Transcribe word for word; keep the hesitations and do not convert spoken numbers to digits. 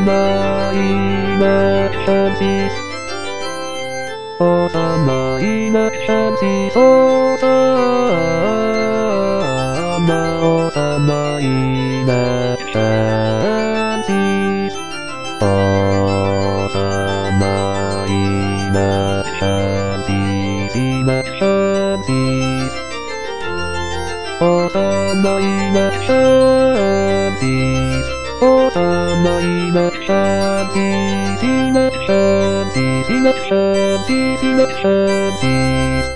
まいなシャンシスおさまいなシャンシスおさまおさまいなシャンシスおさまいなシャンシスいなシャンシスおさまいなシャンシスおさまいなシャンシスいなシャンシスいなシャンシスいなシャンシス